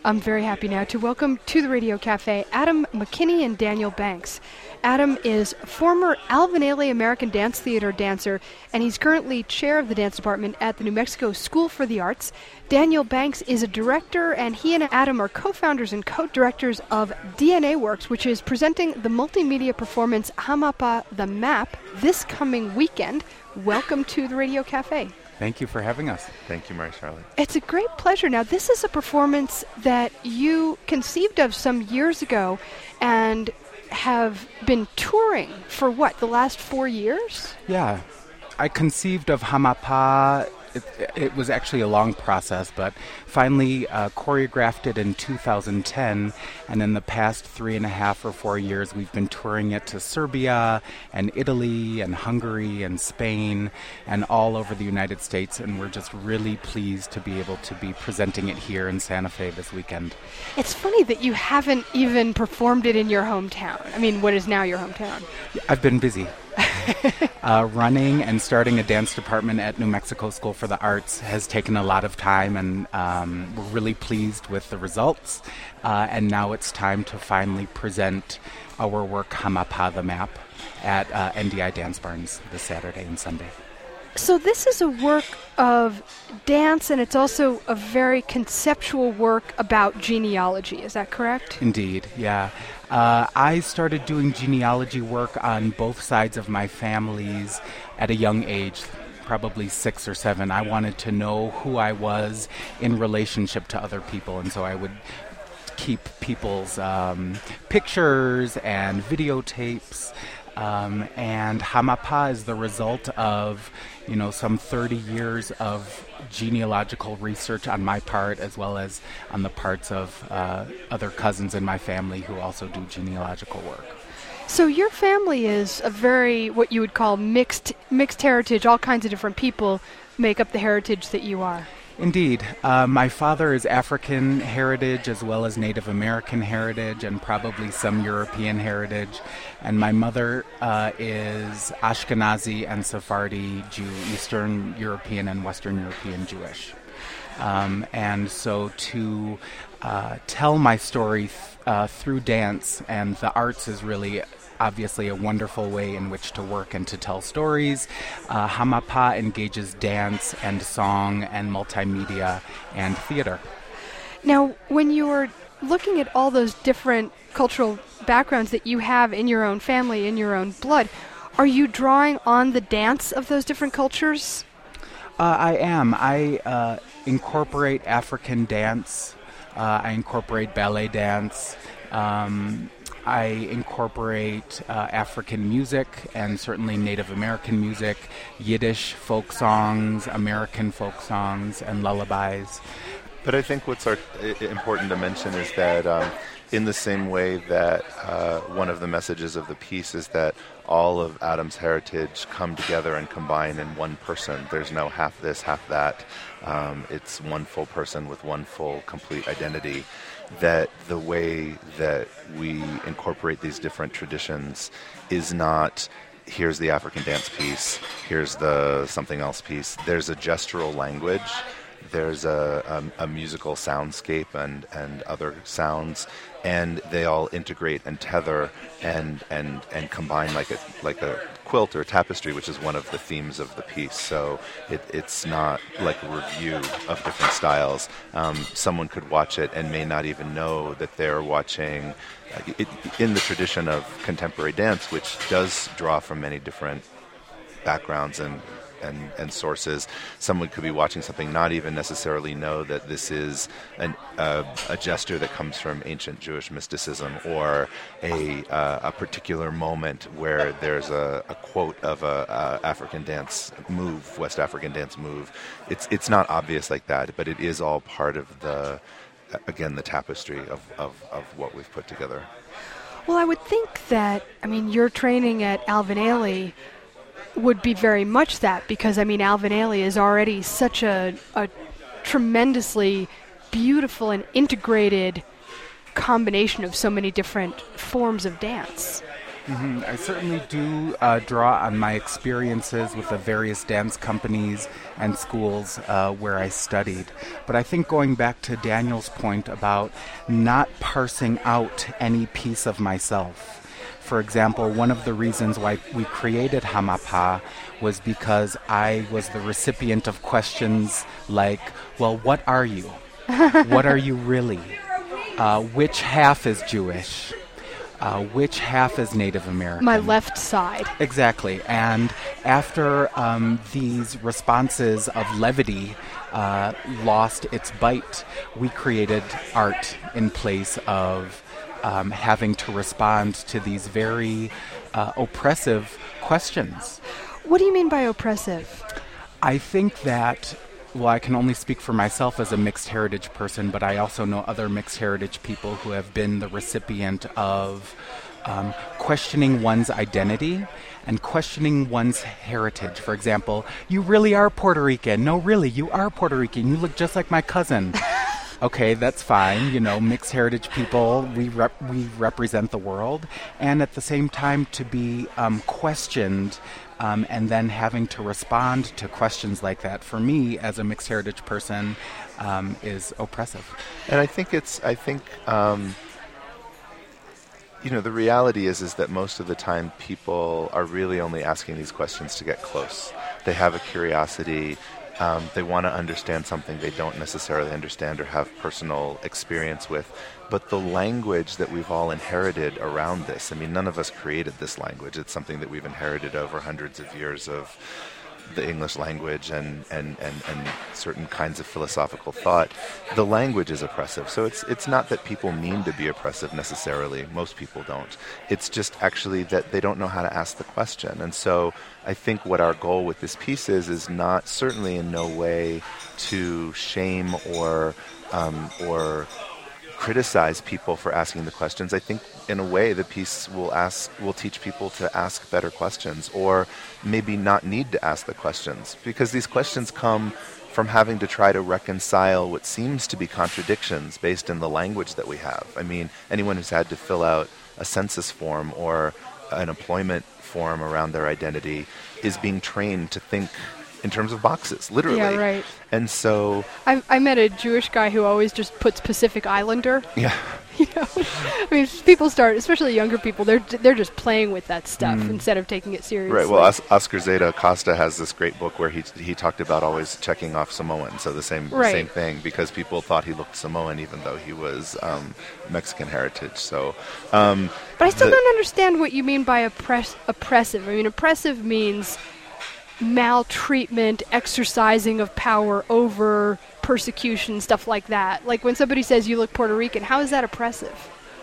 I'm very happy now to welcome to the Radio Cafe Adam McKinney and Daniel Banks. Adam is former Alvin Ailey American Dance Theater dancer, and he's currently chair of the dance department at the New Mexico School for the Arts. Daniel Banks is a director, and he and Adam are co-founders and co-directors of DNA Works, which is presenting the multimedia performance Hamapa the Map this coming weekend. Welcome to the Radio Cafe. Thank you for having us. Thank you, Mary Charlotte. It's a great pleasure. Now, this is a performance that you conceived of some years ago and have been touring for the last 4 years? Yeah. I conceived of Hamapa. It was actually a long process, but finally choreographed it in 2010, and in the past 3.5 or 4 years, we've been touring it to Serbia and Italy and Hungary and Spain and all over the United States, and we're just really pleased to be able to be presenting it here in Santa Fe this weekend. It's funny that you haven't even performed it in your hometown. I mean, what is now your hometown? I've been busy. Running and starting a dance department at New Mexico School for the Arts has taken a lot of time, and we're really pleased with the results. And now it's time to finally present our work, Hamapa the Map, at NDI Dance Barns this Saturday and Sunday. So this is a work of dance, and it's also a very conceptual work about genealogy. Is that correct? Indeed, yeah. I started doing genealogy work on both sides of my families at a young age, probably 6 or 7. I wanted to know who I was in relationship to other people, and so I would keep people's pictures and videotapes. And Hamapa is the result of, some 30 years of genealogical research on my part, as well as on the parts of other cousins in my family who also do genealogical work. So your family is a very, what you would call mixed heritage. All kinds of different people make up the heritage that you are. Indeed. My father is African heritage as well as Native American heritage and probably some European heritage. And my mother is Ashkenazi and Sephardi Jew, Eastern European and Western European Jewish. And so to tell my story through dance and the arts is really obviously a wonderful way in which to work and to tell stories. Hamapa engages dance and song and multimedia and theater. Now, when you're looking at all those different cultural backgrounds that you have in your own family, in your own blood, are you drawing on the dance of those different cultures? I am. I incorporate African dance. I incorporate ballet dance. I incorporate African music and certainly Native American music, Yiddish folk songs, American folk songs, and lullabies. But I think what's important to mention is that in the same way that one of the messages of the piece is that all of Adam's heritage come together and combine in one person. There's no half this, half that. It's one full person with one full, complete identity. That the way that we incorporate these different traditions is not, here's the African dance piece, here's the something else piece. There's a gestural language. There's a musical soundscape and other sounds, and they all integrate and tether and combine like a quilt or a tapestry, which is one of the themes of the piece. So it's not like a review of different styles. Someone could watch it and may not even know that they're watching it in the tradition of contemporary dance, which does draw from many different backgrounds and sources. Someone could be watching something, not even necessarily know that this is a gesture that comes from ancient Jewish mysticism or a particular moment where there's a quote of a African dance move, West African dance move. It's not obvious like that, but it is all part of the tapestry of what we've put together. Well, I would think that, your training at Alvin Ailey would be very much that, because Alvin Ailey is already such a tremendously beautiful and integrated combination of so many different forms of dance. I certainly do draw on my experiences with the various dance companies and schools where I studied. But I think going back to Daniel's point about not parsing out any piece of myself. For example, one of the reasons why we created Hamapa was because I was the recipient of questions like, well, what are you? What are you really? Which half is Jewish? Which half is Native American? My left side. Exactly. And after these responses of levity lost its bite, we created art in place of having to respond to these very oppressive questions. What do you mean by oppressive? I think that, well, I can only speak for myself as a mixed heritage person, but I also know other mixed heritage people who have been the recipient of questioning one's identity and questioning one's heritage. For example, you really are Puerto Rican. No, really, you are Puerto Rican. You look just like my cousin. Okay, that's fine. You know, mixed heritage people, we represent the world. And at the same time, to be questioned and then having to respond to questions like that, for me, as a mixed heritage person, is oppressive. And I think the reality is that most of the time people are really only asking these questions to get close. They have a curiosity. They want to understand something they don't necessarily understand or have personal experience with. But the language that we've all inherited around this, I mean, none of us created this language. It's something that we've inherited over hundreds of years of the English language and certain kinds of philosophical thought. The language is oppressive. So it's not that people mean to be oppressive necessarily. Most people don't. It's just actually that they don't know how to ask the question. And so I think what our goal with this piece is not, certainly in no way, to shame or criticize people for asking the questions. I think in a way the piece will teach people to ask better questions, or maybe not need to ask the questions, because these questions come from having to try to reconcile what seems to be contradictions based in the language that we have. I mean, anyone who's had to fill out a census form or an employment form around their identity is being trained to think in terms of boxes, literally. Yeah, right. And so I met a Jewish guy who always just puts Pacific Islander. Yeah. You know, I mean, people start, especially younger people, they're just playing with that stuff instead of taking it seriously. Right. Well, Oscar Zeta Acosta has this great book where he talked about always checking off Samoan. So the same thing, because people thought he looked Samoan even though he was Mexican heritage. So, but I still don't understand what you mean by oppressive. I mean, oppressive means maltreatment, exercising of power over persecution, stuff like that. Like when somebody says you look Puerto Rican, how is that oppressive?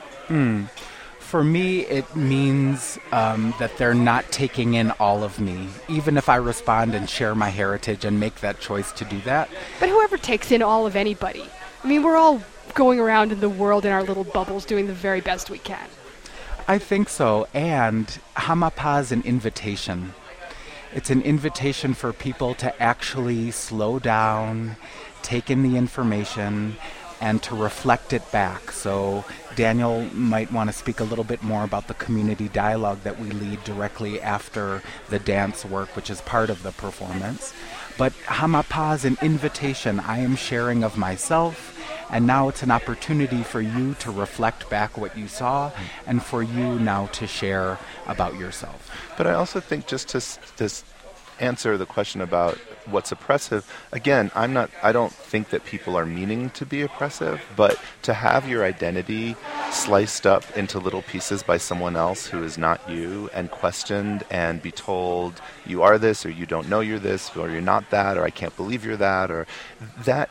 For me, it means that they're not taking in all of me, even if I respond and share my heritage and make that choice to do that. But whoever takes in all of anybody, I mean, we're all going around in the world in our little bubbles doing the very best we can. I think so. And Hamapa is an invitation. It's an invitation for people to actually slow down, take in the information, and to reflect it back. So Daniel might want to speak a little bit more about the community dialogue that we lead directly after the dance work, which is part of the performance. But Hamapa is an invitation. I am sharing of myself, and now it's an opportunity for you to reflect back what you saw, and for you now to share about yourself. But I also think just to answer the question about what's oppressive, again, I don't think that people are meaning to be oppressive, but to have your identity sliced up into little pieces by someone else who is not you, and questioned and be told you are this, or you don't know you're this, or you're not that, or I can't believe you're that, or that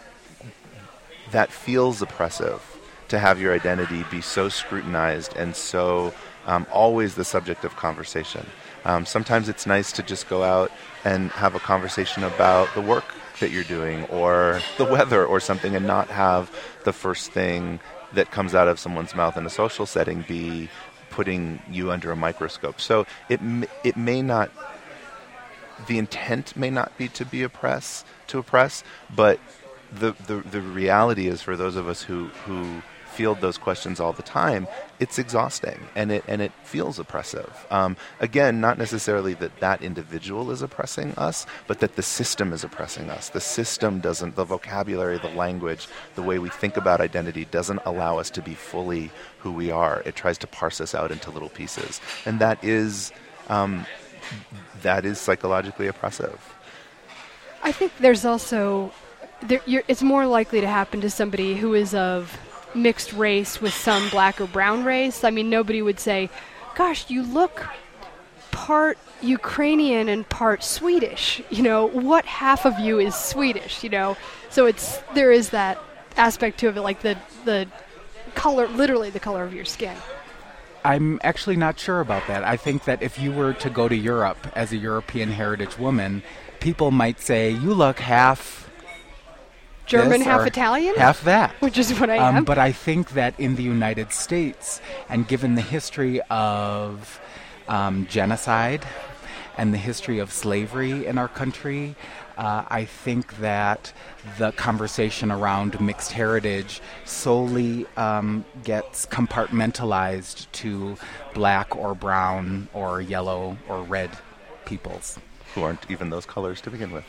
feels oppressive, to have your identity be so scrutinized and so always the subject of conversation. Sometimes it's nice to just go out and have a conversation about the work that you're doing or the weather or something, and not have the first thing that comes out of someone's mouth in a social setting be putting you under a microscope. So it may not, the intent may not be to oppress, but the reality is, for those of us who field those questions all the time, it's exhausting and it feels oppressive. Again, not necessarily that individual is oppressing us, but that the system is oppressing us. The system doesn't, the vocabulary, the language, the way we think about identity doesn't allow us to be fully who we are. It tries to parse us out into little pieces. And that is psychologically oppressive. I think there's also, it's more likely to happen to somebody who is of mixed race with some black or brown race. I mean, nobody would say, gosh, you look part Ukrainian and part Swedish. You know, what half of you is Swedish, you know? So there is that aspect to it, like the color, literally the color of your skin. I'm actually not sure about that. I think that if you were to go to Europe as a European heritage woman, people might say, you look half German, half Italian? Half that. Which is what I am. But I think that in the United States, and given the history of genocide and the history of slavery in our country, I think that the conversation around mixed heritage solely gets compartmentalized to black or brown or yellow or red peoples. Who aren't even those colors to begin with.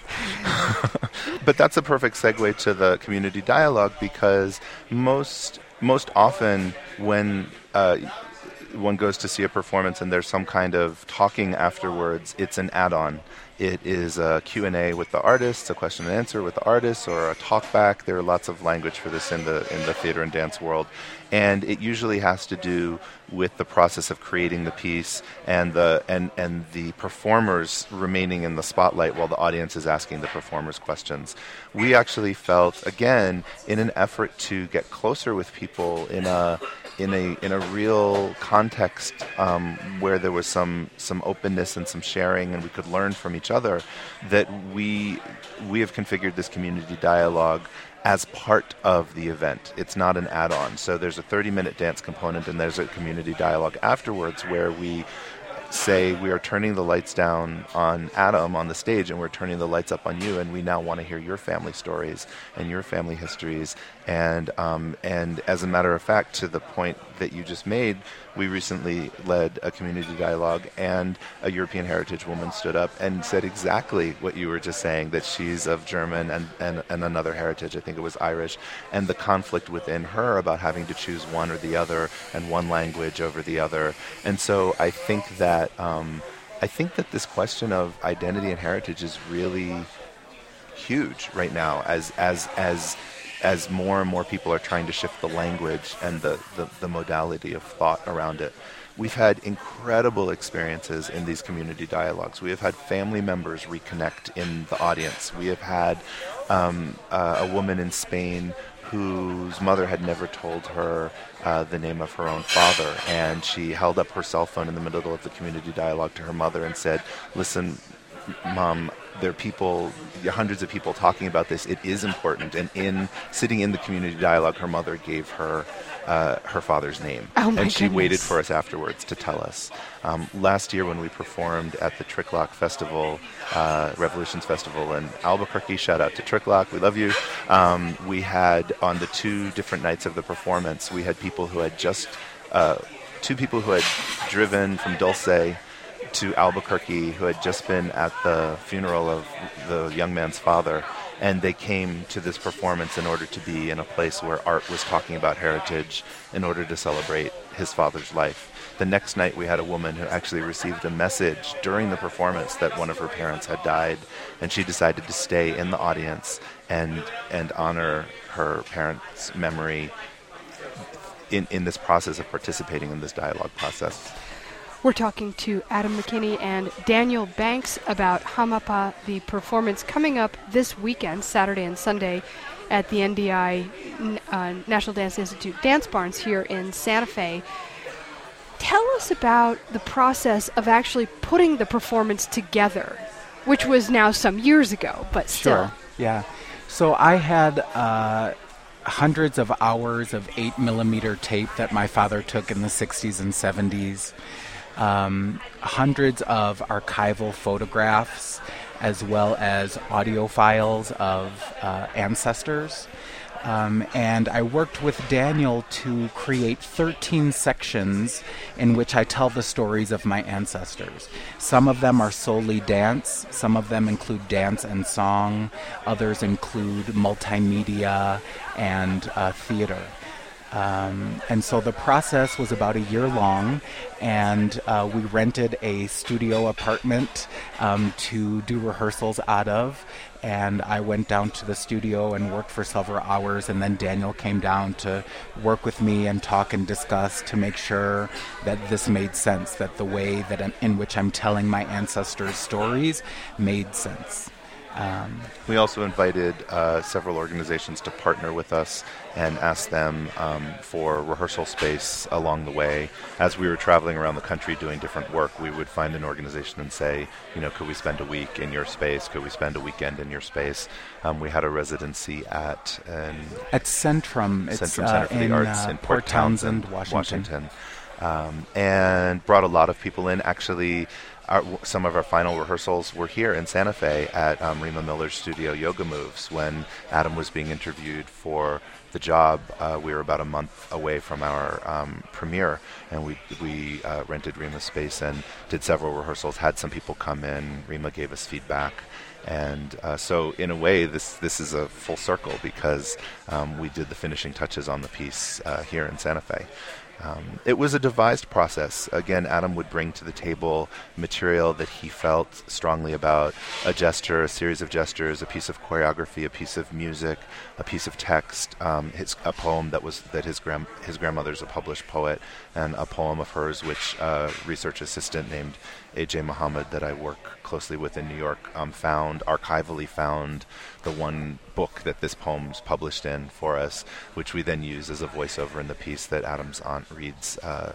But that's a perfect segue to the community dialogue, because most often when one goes to see a performance and there's some kind of talking afterwards, it's an add-on. It is a Q&A with the artists, a question and answer with the artists, or a talk back. There are lots of language for this in the theater and dance world. And it usually has to do with the process of creating the piece and the performers remaining in the spotlight while the audience is asking the performers questions. We actually felt, again, in an effort to get closer with people in a real context where there was some openness and some sharing and we could learn from each other, that we have configured this community dialogue as part of the event. It's not an add-on. So there's a 30-minute dance component and there's a community dialogue afterwards where we say we are turning the lights down on Adam on the stage and we're turning the lights up on you, and we now want to hear your family stories and your family histories. And as a matter of fact, to the point that you just made, we recently led a community dialogue and a European heritage woman stood up and said exactly what you were just saying, that she's of German and another heritage, I think it was Irish, and the conflict within her about having to choose one or the other and one language over the other. And so I think that this question of identity and heritage is really huge right now as more and more people are trying to shift the language and the modality of thought around it. We've had incredible experiences in these community dialogues. We have had family members reconnect in the audience. We have had a woman in Spain whose mother had never told her the name of her own father, and she held up her cell phone in the middle of the community dialogue to her mother and said, "Listen, Mom, there are people, hundreds of people talking about this. It is important." And sitting in the community dialogue, her mother gave her her father's name. Oh my and she goodness. waited for us afterwards to tell us. Last year when we performed at the Tricklock Festival, Revolutions Festival in Albuquerque, shout out to Tricklock, we love you. We had, on the 2 different nights of the performance, we had people who had just, 2 people who had driven from Dulce to Albuquerque, who had just been at the funeral of the young man's father, and they came to this performance in order to be in a place where art was talking about heritage in order to celebrate his father's life. The next night we had a woman who actually received a message during the performance that one of her parents had died, and she decided to stay in the audience and honor her parents' memory in this process of participating in this dialogue process. We're talking to Adam McKinney and Daniel Banks about Hamapa, the performance coming up this weekend, Saturday and Sunday, at the NDI, National Dance Institute Dance Barns here in Santa Fe. Tell us about the process of actually putting the performance together, which was now some years ago, but still. Sure, yeah. So I had hundreds of hours of 8mm tape that my father took in the 60s and 70s. Hundreds of archival photographs, as well as audio files of ancestors. And I worked with Daniel to create 13 sections in which I tell the stories of my ancestors. Some of them are solely dance, some of them include dance and song, others include multimedia and theater. And so the process was about a year long, and we rented a studio apartment to do rehearsals out of. And I went down to the studio and worked for several hours, and then Daniel came down to work with me and talk and discuss to make sure that this made sense, that the way that in which I'm telling my ancestors' stories made sense. We also invited several organizations to partner with us and asked them for rehearsal space along the way. As we were traveling around the country doing different work, we would find an organization and say, could we spend a week in your space? Could we spend a weekend in your space? We had a residency at Centrum. It's Centrum Center for the Arts in Port Townsend, Washington. And brought a lot of people in. Actually, some of our final rehearsals were here in Santa Fe at Rima Miller's studio, Yoga Moves. When Adam was being interviewed for the job, we were about a month away from our premiere, and we rented Rima's space and did several rehearsals, had some people come in. Rima gave us feedback. And so in a way, this is a full circle because we did the finishing touches on the piece here in Santa Fe. It was a devised process. Again, Adam would bring to the table material that he felt strongly about, a gesture, a series of gestures, a piece of choreography, a piece of music, a piece of text, a poem that his grandmother's a published poet, and a poem of hers which a research assistant named A.J. Muhammad that I work closely with in New York archivally found the one book that this poem's published in for us, which we then use as a voiceover in the piece that Adam's aunt reads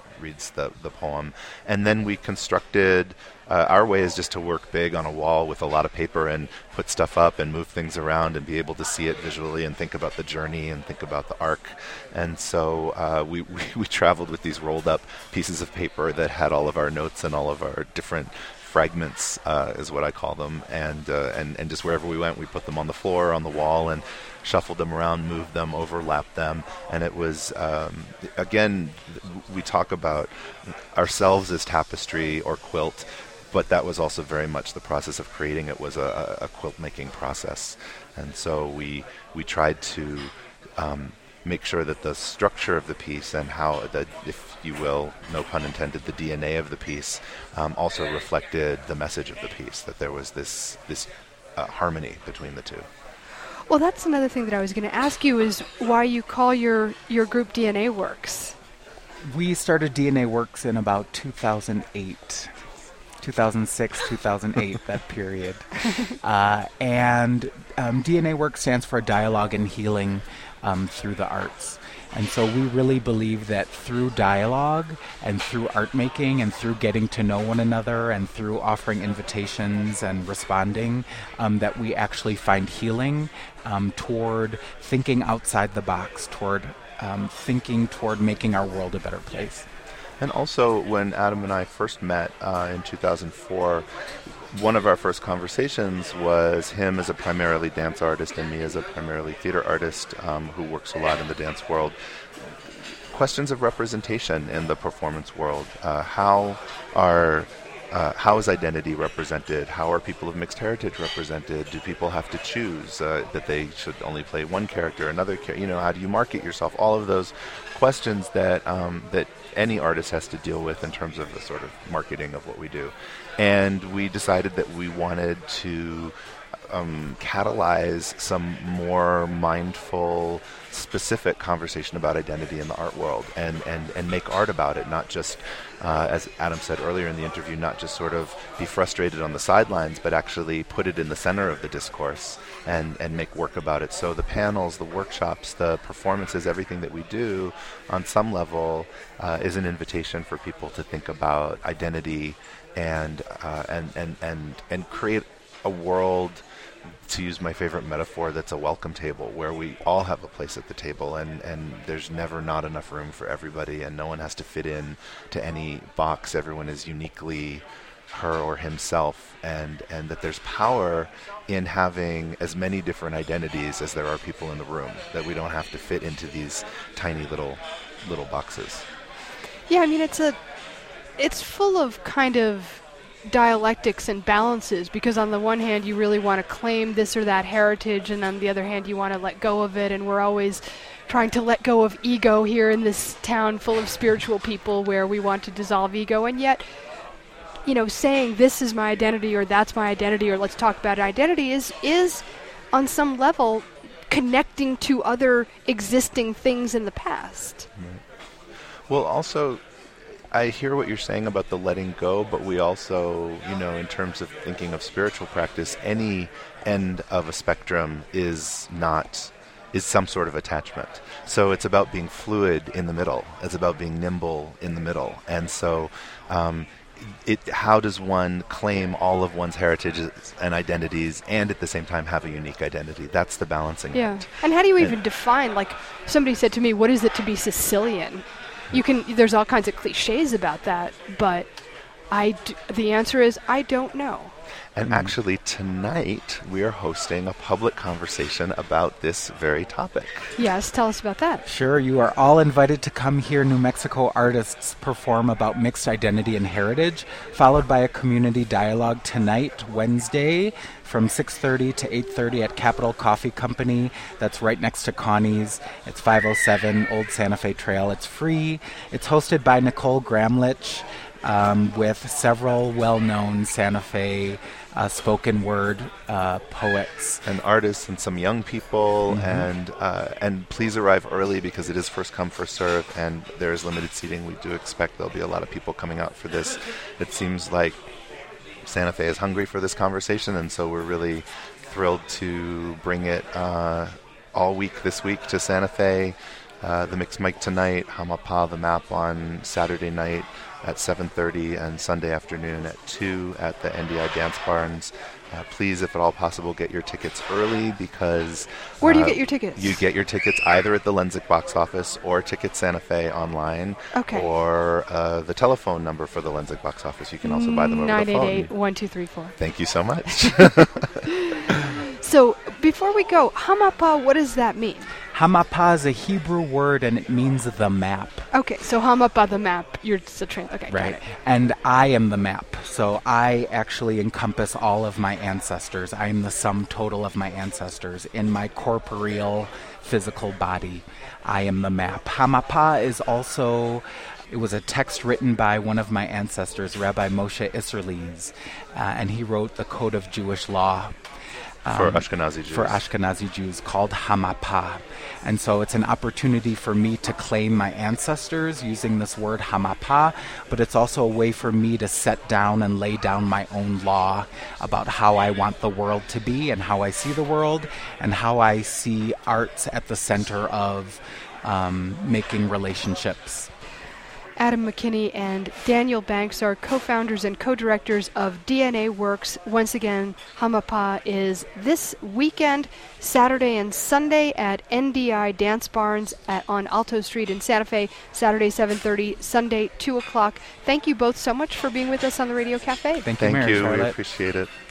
the poem. And then we constructed, our way is just to work big on a wall with a lot of paper and put stuff up and move things around and be able to see it visually and think about the journey and think about the arc. And so we traveled with these rolled up pieces of paper that had all of our notes and all of our different fragments, is what I call them, and just wherever we went, we put them on the floor, on the wall, and shuffled them around, moved them, overlapped them, and it was, again, we talk about ourselves as tapestry or quilt, but that was also very much the process of creating it was a quilt-making process, and so we tried to make sure that the structure of the piece and how, if you will, no pun intended, the DNA of the piece also reflected the message of the piece, that there was this harmony between the two. Well, that's another thing that I was going to ask you is why you call your group DNA Works. We started DNA Works in about 2008. 2006, 2008, that period. And DNA Works stands for Dialogue and Healing through the Arts. And so we really believe that through dialogue and through art making and through getting to know one another and through offering invitations and responding, that we actually find healing toward thinking outside the box, toward thinking toward making our world a better place. And also, when Adam and I first met in 2004, one of our first conversations was him as a primarily dance artist and me as a primarily theater artist who works a lot in the dance world. Questions of representation in the performance world. How is identity represented? How are people of mixed heritage represented? Do people have to choose that they should only play one character, another character? How do you market yourself? All of those questions that any artist has to deal with in terms of the sort of marketing of what we do. And we decided that we wanted to catalyze some more mindful, specific conversation about identity in the art world and make art about it, not just, as Adam said earlier in the interview, not just sort of be frustrated on the sidelines, but actually put it in the center of the discourse and make work about it. So the panels, the workshops, the performances, everything that we do on some level is an invitation for people to think about identity and create a world, to use my favorite metaphor, that's a welcome table where we all have a place at the table and there's never not enough room for everybody and no one has to fit in to any box. Everyone is uniquely her or himself, and that there's power in having as many different identities as there are people in the room, that we don't have to fit into these tiny little boxes. Yeah, I mean, it's full of kind of dialectics and balances, because on the one hand you really want to claim this or that heritage, and on the other hand you want to let go of it, and we're always trying to let go of ego here in this town full of spiritual people where we want to dissolve ego. And yet, saying this is my identity or that's my identity or let's talk about identity is on some level connecting to other existing things in the past. Right. Well, also, I hear what you're saying about the letting go, but we also, in terms of thinking of spiritual practice, any end of a spectrum is some sort of attachment. So it's about being fluid in the middle. It's about being nimble in the middle. And so how does one claim all of one's heritages and identities and at the same time have a unique identity? That's the balancing act. And how do you even define, like somebody said to me, what is it to be Sicilian? There's all kinds of cliches about that, but the answer is I don't know. And actually, tonight, we are hosting a public conversation about this very topic. Yes, tell us about that. Sure, you are all invited to come hear New Mexico artists perform about mixed identity and heritage, followed by a community dialogue tonight, Wednesday, from 6:30 to 8:30 at Capital Coffee Company. That's right next to Connie's. It's 507 Old Santa Fe Trail. It's free. It's hosted by Nicole Gramlich, with several well-known Santa Fe spoken word poets and artists and some young people. And please arrive early because it is first come, first serve, and there is limited seating. We do expect there'll be a lot of people coming out for this. It seems like Santa Fe is hungry for this conversation, and so we're really thrilled to bring it all week this week to Santa Fe. The Mixed Mic tonight, Hamapa the Map on Saturday night at 7:30 and Sunday afternoon at 2 at the NDI Dance Barns. Please, if at all possible, get your tickets early because... Where do you get your tickets? You get your tickets either at the Lenzik box office or Ticket Santa Fe online. Okay. Or the telephone number for the Lenzik box office. You can also buy them over the phone. 988-1234. Thank you so much. So, before we go, Hamapa, what does that mean? Hamapa is a Hebrew word, and it means the map. Okay, so Hamapa the map. You're just a okay, right. Got it. And I am the map. So I actually encompass all of my ancestors. I am the sum total of my ancestors in my corporeal, physical body. I am the map. Hamapa is also... It was a text written by one of my ancestors, Rabbi Moshe Isserles, and he wrote the Code of Jewish Law. For Ashkenazi Jews. For Ashkenazi Jews, called Hamapa. And so it's an opportunity for me to claim my ancestors using this word Hamapa, but it's also a way for me to set down and lay down my own law about how I want the world to be and how I see the world and how I see arts at the center of making relationships. Adam McKinney and Daniel Banks are co-founders and co-directors of DNA Works. Once again, Hamapa is this weekend, Saturday and Sunday at NDI Dance Barns on Alto Street in Santa Fe, Saturday 7:30, Sunday 2 o'clock. Thank you both so much for being with us on the Radio Cafe. Thank you, we Charlotte. appreciate it.